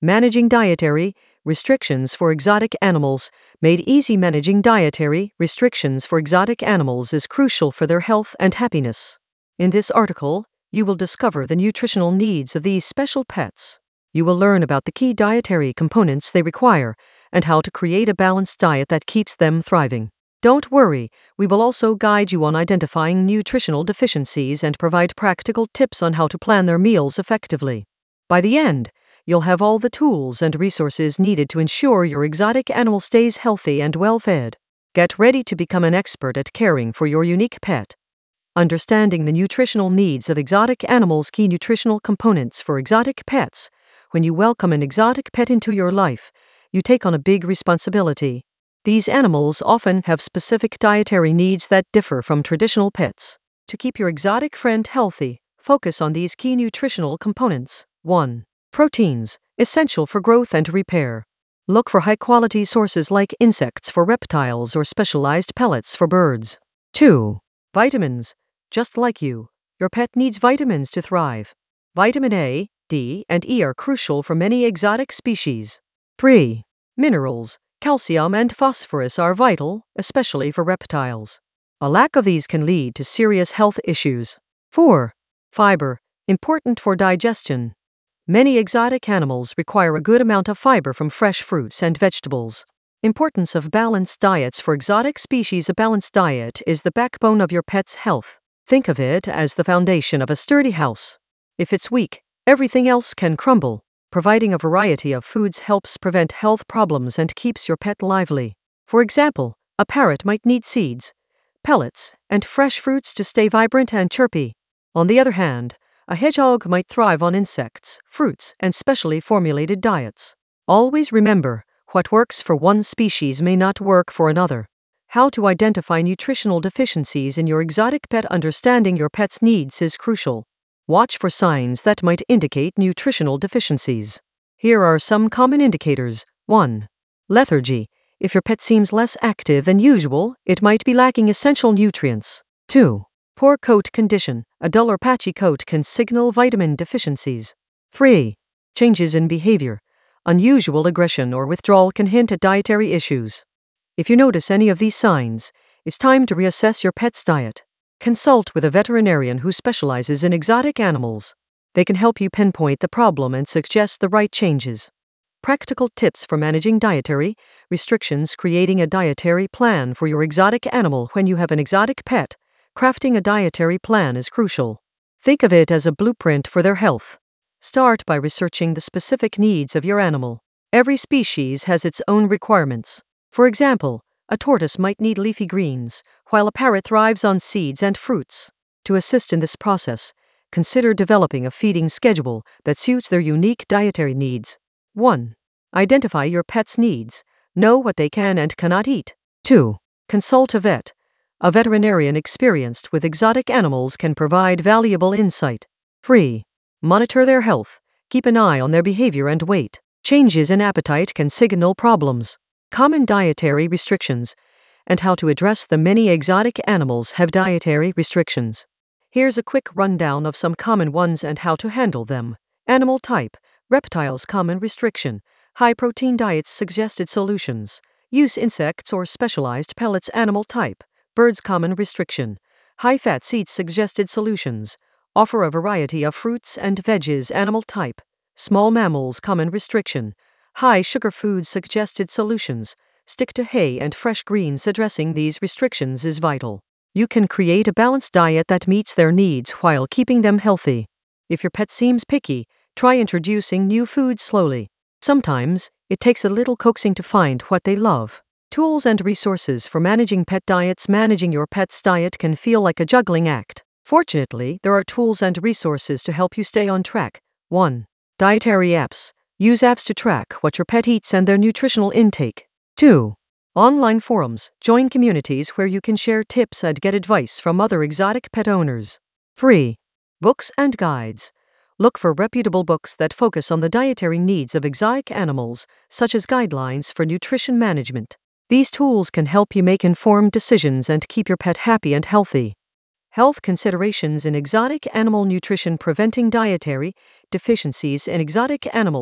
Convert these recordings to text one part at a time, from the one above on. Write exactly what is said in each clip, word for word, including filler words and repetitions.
Managing dietary restrictions for exotic animals. Made easy. Managing dietary restrictions for exotic animals is crucial for their health and happiness. In this article, you will discover the nutritional needs of these special pets. You will learn about the key dietary components they require and how to create a balanced diet that keeps them thriving. Don't worry, we will also guide you on identifying nutritional deficiencies and provide practical tips on how to plan their meals effectively. By the end, you'll have all the tools and resources needed to ensure your exotic animal stays healthy and well-fed. Get ready to become an expert at caring for your unique pet. Understanding the nutritional needs of exotic animals. Key nutritional components for exotic pets. When you welcome an exotic pet into your life, you take on a big responsibility. These animals often have specific dietary needs that differ from traditional pets. To keep your exotic friend healthy, focus on these key nutritional components. one. Proteins, essential for growth and repair. Look for high-quality sources like insects for reptiles or specialized pellets for birds. two. Vitamins. Just like you, your pet needs vitamins to thrive. Vitamin A, D, and E are crucial for many exotic species. three. Minerals. Calcium and phosphorus are vital, especially for reptiles. A lack of these can lead to serious health issues. four. Fiber. Important for digestion. Many exotic animals require a good amount of fiber from fresh fruits and vegetables. Importance of balanced diets for exotic species. A balanced diet is the backbone of your pet's health. Think of it as the foundation of a sturdy house. If it's weak, everything else can crumble. Providing a variety of foods helps prevent health problems and keeps your pet lively. For example, a parrot might need seeds, pellets, and fresh fruits to stay vibrant and chirpy. On the other hand, a hedgehog might thrive on insects, fruits, and specially formulated diets. Always remember, what works for one species may not work for another. How to identify nutritional deficiencies in your exotic pet. Understanding your pet's needs is crucial. Watch for signs that might indicate nutritional deficiencies. Here are some common indicators. one. Lethargy. If your pet seems less active than usual, it might be lacking essential nutrients. two. Poor coat condition. A dull or patchy coat can signal vitamin deficiencies. three. Changes in behavior. Unusual aggression or withdrawal can hint at dietary issues. If you notice any of these signs, it's time to reassess your pet's diet. Consult with a veterinarian who specializes in exotic animals. They can help you pinpoint the problem and suggest the right changes. Practical tips for managing dietary restrictions. Creating a dietary plan for your exotic animal. When you have an exotic pet, crafting a dietary plan is crucial. Think of it as a blueprint for their health. Start by researching the specific needs of your animal. Every species has its own requirements. For example, a tortoise might need leafy greens, while a parrot thrives on seeds and fruits. To assist in this process, consider developing a feeding schedule that suits their unique dietary needs. one. Identify your pet's needs. Know what they can and cannot eat. two. Consult a vet. A veterinarian experienced with exotic animals can provide valuable insight. three. Monitor their health. Keep an eye on their behavior and weight. Changes in appetite can signal problems. Common dietary restrictions, and how to address them. Many exotic animals have dietary restrictions. Here's a quick rundown of some common ones and how to handle them. Animal type. Reptiles. Common restriction. High protein diets. Suggested solutions. Use insects or specialized pellets. Animal type. Birds. Common restriction. High fat seeds. Suggested solutions. Offer a variety of fruits and veggies. Animal type. Small mammals. Common restriction. High sugar foods. Suggested solutions. Stick to hay and fresh greens. Addressing these restrictions is vital. You can create a balanced diet that meets their needs while keeping them healthy. If your pet seems picky, try introducing new foods slowly. Sometimes, it takes a little coaxing to find what they love. Tools and resources for managing pet diets. Managing your pet's diet can feel like a juggling act. Fortunately, there are tools and resources to help you stay on track. one. Dietary apps. Use apps to track what your pet eats and their nutritional intake. two. Online forums. Join communities where you can share tips and get advice from other exotic pet owners. three. Books and guides. Look for reputable books that focus on the dietary needs of exotic animals, such as guidelines for nutrition management. These tools can help you make informed decisions and keep your pet happy and healthy. Health considerations in exotic animal nutrition. Preventing dietary deficiencies in exotic animals.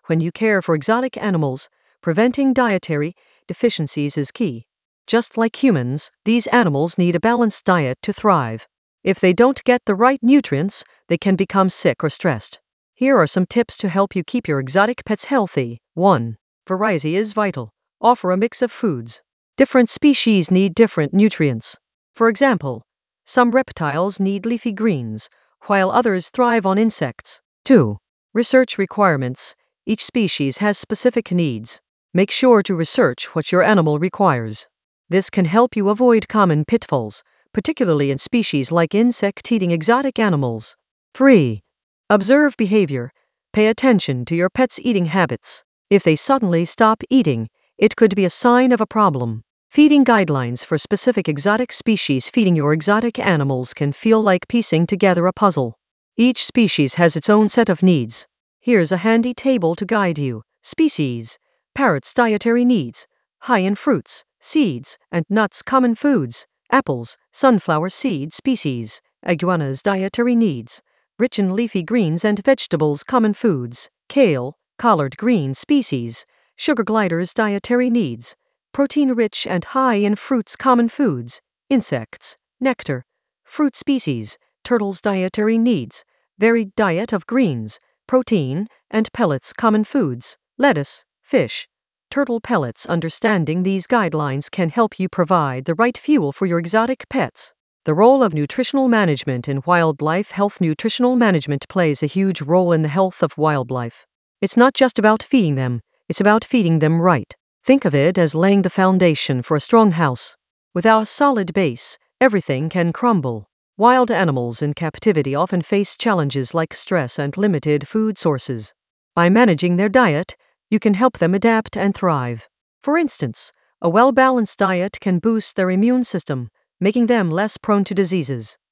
When you care for exotic animals, preventing dietary deficiencies is key. Just like humans, these animals need a balanced diet to thrive. If they don't get the right nutrients, they can become sick or stressed. Here are some tips to help you keep your exotic pets healthy. one. Variety is vital. Offer a mix of foods. Different species need different nutrients. For example, some reptiles need leafy greens, while others thrive on insects. two. Research requirements. Each species has specific needs. Make sure to research what your animal requires. This can help you avoid common pitfalls, particularly in species like insect-eating exotic animals. three. Observe behavior. Pay attention to your pet's eating habits. If they suddenly stop eating, it could be a sign of a problem. Feeding guidelines for specific exotic species. Feeding your exotic animals can feel like piecing together a puzzle. Each species has its own set of needs. Here's a handy table to guide you. Species. Parrots' dietary needs. High in fruits, seeds, and nuts. Common foods. Apples, sunflower seed species. Iguanas' dietary needs. Rich in leafy greens and vegetables. Common foods. Kale, collard green species. Sugar gliders' dietary needs. Protein-rich and high in fruits. Common foods. Insects, nectar, fruit species. Turtles' dietary needs. Varied diet of greens, protein, and pellets. Common foods. Lettuce, fish, turtle pellets. Understanding these guidelines can help you provide the right fuel for your exotic pets. The role of nutritional management in wildlife health. Nutritional management plays a huge role in the health of wildlife. It's not just about feeding them, it's about feeding them right. Think of it as laying the foundation for a strong house. Without a solid base, everything can crumble. Wild animals in captivity often face challenges like stress and limited food sources. By managing their diet, you can help them adapt and thrive. For instance, a well-balanced diet can boost their immune system, making them less prone to diseases.